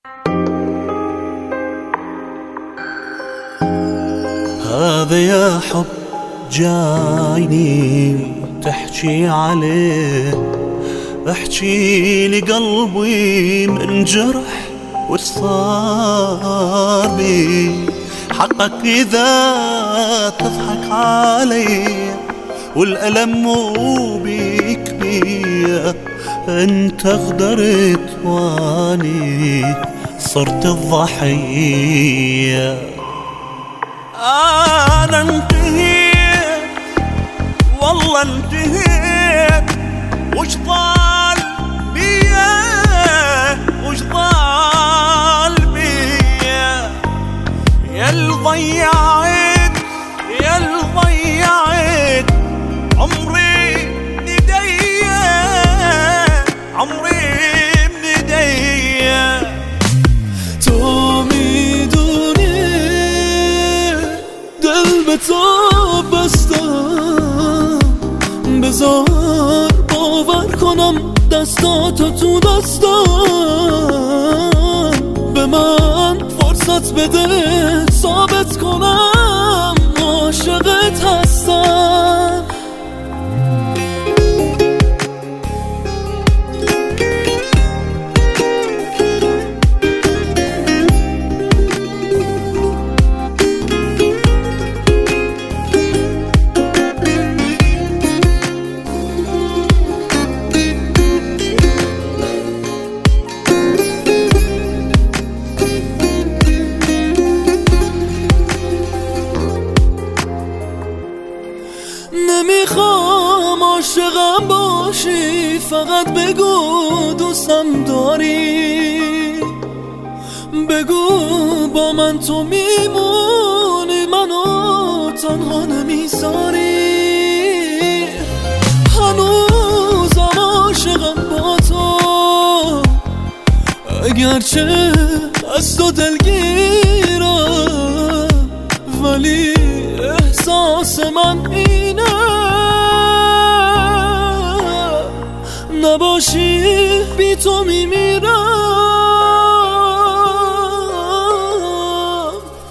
هذا يا حب جايني تحكي عليه، احكي لي قلبي من جرح وش صار بي. حقك إذا تضحك علي والألم مو بيك بيا، انت غدرت واني صرت الضحية. أنا انتهيت والله انتهيت، وش ضال بيا وش ضال بيا، يا ضيعت يا ضيعت عمري نديا عمري نديا. تو میدونی دل به تو بستم، بذار باور کنم دستاتو تو دستم، به من فرصت بده ثابت کنم عاشقت هستم. نمیخوام عاشقم باشی، فقط بگو دوستم داری، بگو با من تو میمونی منو تنها نمیذاری. هنوزم عاشقم با تو، اگرچه از تو دلگیرم، ولی احساس من اینه نباشی بی تو میمیرم.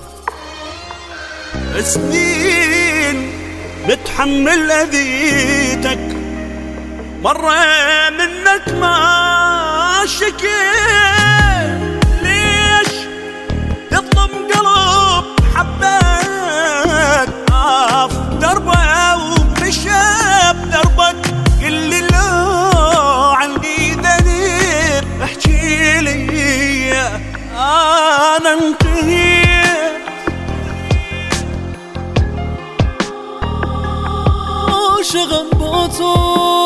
سنين بتحمل اذيتك، مرة منك ما شكيت، ليش تظلم قلب حبك عاف دربه ومشى بدربك. قل لي لو عندي ذنب احكي لي، انا انتهيت عاشقم با تو.